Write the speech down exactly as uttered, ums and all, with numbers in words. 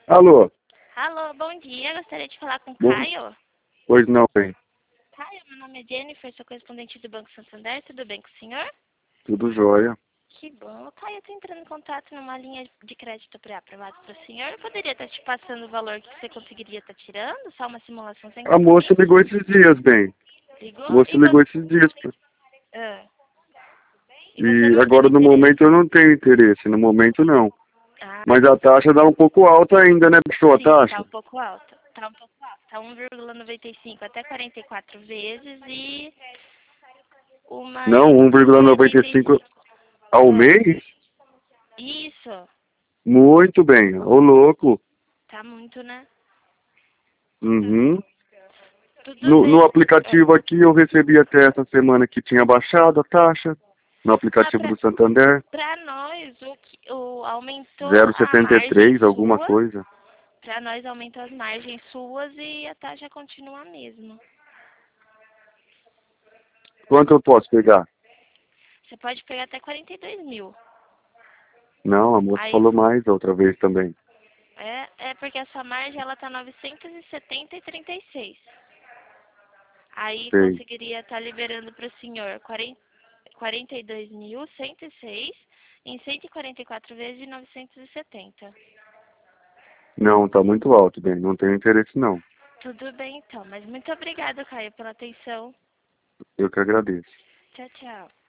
Alô? Alô, bom dia. Gostaria de falar com o Bom, Caio. pois não, bem. Caio, meu nome é Jennifer, sou correspondente do Banco Santander. Tudo bem com o senhor? Tudo jóia. Que bom. Caio, eu estou entrando em contato numa linha de crédito pré-aprovado para o senhor. Eu poderia estar te passando o valor que você conseguiria estar tirando? Só uma simulação sem A moça compromisso? ligou esses dias, bem. Ligou? A moça E ligou você, esses dias. pra- ah, e você E não teve agora no interesse? momento eu não tenho interesse. No momento não. Ah, Mas a taxa dá um pouco alta ainda, né, bicho? A sim, está taxa? um pouco alta. Está um pouco alta. Está um vírgula noventa e cinco até quarenta e quatro vezes e uma Não, em um vírgula noventa e cinco setenta e cinco. ao É, mês? isso. Muito bem. Ô, louco. Tá muito, né? Uhum. Tudo No, no bem. É. aplicativo aqui eu recebi até essa semana que tinha baixado a taxa. No Ah, aplicativo pra, do Santander. pra nós, o, que- o aumentou zero vírgula a setenta e margem três alguma sua. coisa. Pra nós aumentou as margens suas e a taxa continua a mesma. Quanto eu posso pegar? Você pode pegar até quarenta e dois mil. Não, a moça Aí, falou mais da outra vez também. é, é porque a sua margem ela tá novecentos e setenta e trinta e seis. Aí Sei. conseguiria estar liberando para o senhor quarenta e dois mil cento e seis em cento e quarenta e quatro vezes de novecentos e setenta. Não, tá muito alto, bem. Não tenho interesse, não. Tudo bem então, mas muito obrigada, Caio, pela atenção. Eu que agradeço. Tchau, tchau.